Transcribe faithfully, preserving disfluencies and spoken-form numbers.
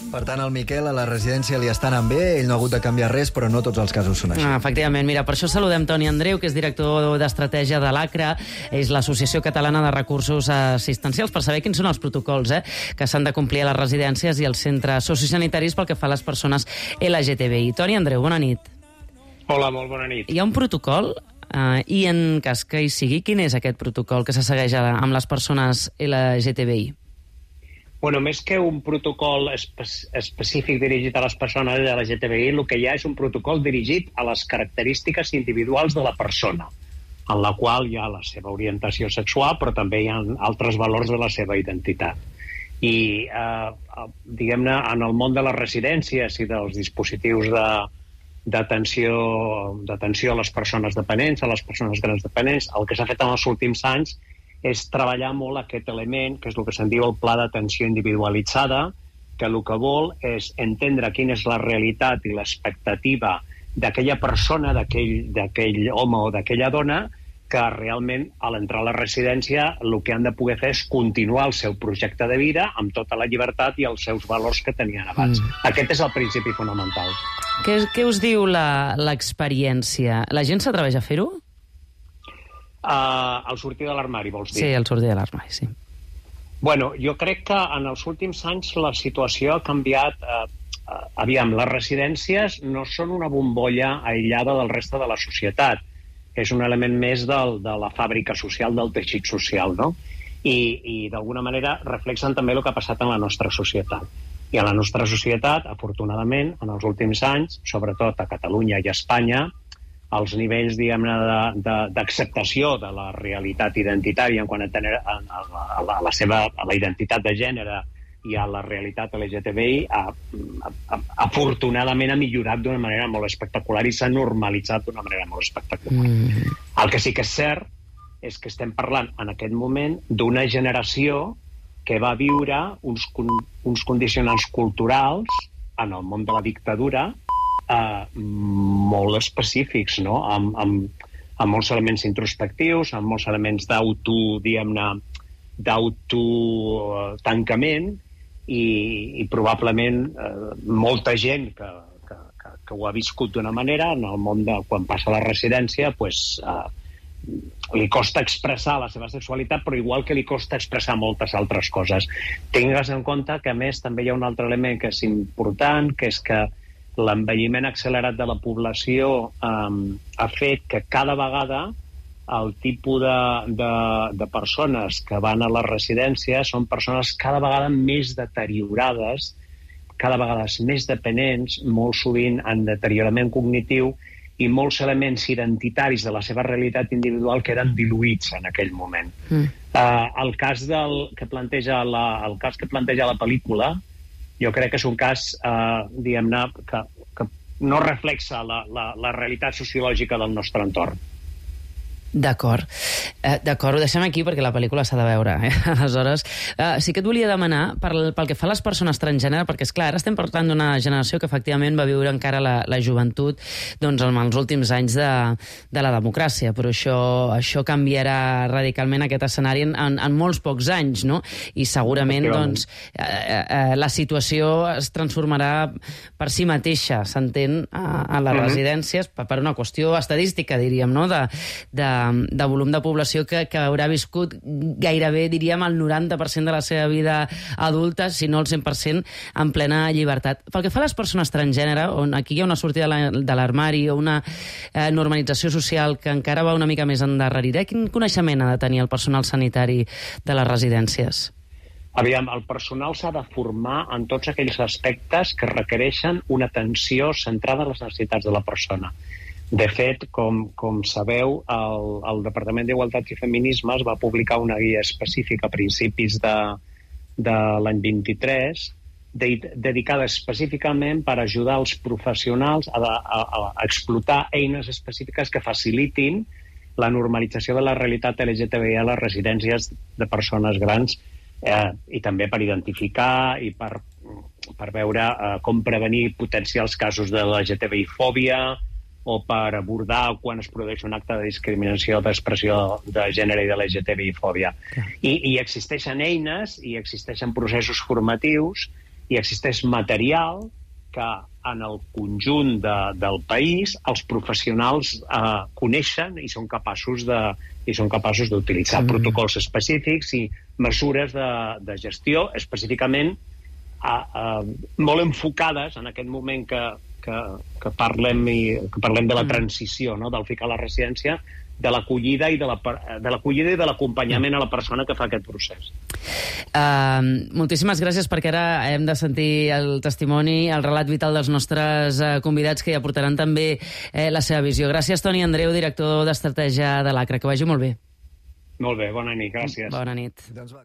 Per tant, el Miquel a la residència li està anant bé, ell no ha hagut de canviar res, però no tots els casos són així. Ah, efectivament, mira, per això saludem Toni Andreu, que és director d'estratègia de l'ACRA, és l'Associació Catalana de Recursos Assistencials, per saber quins són els protocols eh, que s'han de complir a les residències i als centres sociosanitaris pel que fa a les persones L G T B I. Toni Andreu, bona nit. Hola, molt bona nit. Hi ha un protocol, eh, i en cas que hi sigui, quin és aquest protocol que se segueix amb les persones L G T B I? Bueno, més que un protocol espe específic dirigit a les persones L G T B I, el que hi ha és un protocol dirigit a les característiques individuals de la persona, en la qual hi ha la seva orientació sexual, però també hi ha altres valors de la seva identitat. I, eh, diguem-ne, en el món de les residències i dels dispositius d'atenció d'atenció a les persones dependents, a les persones grans dependents, el que s'ha fet en els últims anys és treballar molt aquest element, que és el que se'n diu el pla d'atenció individualitzada, que el que vol és entendre quina és la realitat i l'expectativa d'aquella persona, d'aquell home o d'aquella dona, que realment, a l'entrar a la residència, el que han de poder fer és continuar el seu projecte de vida amb tota la llibertat i els seus valors que tenien abans. Mm. Aquest és el principi fonamental. Què, què us diu l'experiència? La gent s'atreveix a fer-ho? Uh, al sortir de l'armari, vols dir? Sí, al sortir de l'armari, sí. Bueno, jo crec que en els últims anys la situació ha canviat. Uh, uh, aviam, les residències no són una bombolla aïllada del reste de la societat. És un element més del, de la fàbrica social, del teixit social, no? I, i d'alguna manera reflexen també el que ha passat en la nostra societat. I a la nostra societat, afortunadament, en els últims anys, sobretot a Catalunya i a Espanya, els nivells, diguem-ne, d'acceptació de, de la realitat identitària en quant a, tener, a, a, la, a la seva a la identitat de gènere i a la realitat L G T B I ha, ha, afortunadament ha millorat d'una manera molt espectacular i s'ha normalitzat d'una manera molt espectacular. Mm. El que sí que és cert és que estem parlant en aquest moment d'una generació que va viure uns, uns condicionants culturals en el món de la dictadura Uh, molt específics, no? Amb, amb, amb molts elements introspectius, amb molts elements d'auto, diguem-ne, d'auto-tancament i, i probablement uh, molta gent que, que, que, que ho ha viscut d'una manera, en el món de quan passa a la residència, pues, uh, li costa expressar la seva sexualitat, però igual que li costa expressar moltes altres coses. Tingues en compte que, a més, també hi ha un altre element que és important, que és que l'envelliment accelerat de la població um, ha fet que cada vegada el tipus de, de, de persones que van a les residències són persones cada vegada més deteriorades, cada vegada més dependents, molt sovint en deteriorament cognitiu i molts elements identitaris de la seva realitat individual que eren diluïts en aquell moment. Mm. Uh, el cas del, que planteja la, el cas que planteja la pel·lícula jo crec que és un cas, eh, diguem-ne, que, que no reflexa la, la, la realitat sociològica del nostre entorn. D'acord. Eh, D'acord, ho deixem aquí perquè la pel·lícula s'ha de veure. Eh? Aleshores, eh, sí que et volia demanar, pel, pel que fa a les persones transgènere, perquè, esclar, ara estem parlant d'una generació que efectivament va viure encara la, la joventut doncs, en els últims anys de, de la democràcia, però això, això canviarà radicalment aquest escenari en, en, en molts pocs anys, no? I segurament doncs, eh, eh, la situació es transformarà per si mateixa, s'entén, a, a les mm-hmm. residències, per, per una qüestió estadística, diríem, no?, de, de de volum de població que, que haurà viscut gairebé, diríem, el noranta per cent de la seva vida adulta, si no el cent per cent, en plena llibertat. Pel que fa a les persones transgènere, on aquí hi ha una sortida de l'armari o una eh, normalització social que encara va una mica més endarrerida, quin coneixement ha de tenir el personal sanitari de les residències? Aviam, el personal s'ha de formar en tots aquells aspectes que requereixen una atenció centrada en les necessitats de la persona. De fet, com, com sabeu, el, el Departament d'Igualtat i Feminismes va publicar una guia específica a principis de, de l'any vint-i-tres de, dedicada específicament per ajudar els professionals a, a, a explotar eines específiques que facilitin la normalització de la realitat L G T B I a les residències de persones grans eh, i també per identificar i per, per veure eh, com prevenir potencials casos de L G T B I-fòbia o per abordar quan es produeix un acte de discriminació d'expressió de gènere i de L G T B I-fòbia. I, I existeixen eines i existeixen processos formatius i existeix material que en el conjunt de, del país els professionals eh, coneixen i són capaços de i són capaços d'utilitzar mm. protocols específics i mesures de, de gestió específicament eh, eh, molt enfocades en aquest moment que, que, que, parlem, i, que parlem de la transició, no? Del ficar a la residència, de l'acollida i de l'acollida i de l'acompanyament a la persona que fa aquest procés. Uh, moltíssimes gràcies, perquè ara hem de sentir el testimoni, el relat vital dels nostres uh, convidats, que hi aportaran també eh, la seva visió. Gràcies, Toni Andreu, director d'Estratègia de l'A C R A. Que vagi molt bé. Molt bé, bona nit, gràcies. Bona nit. Doncs va.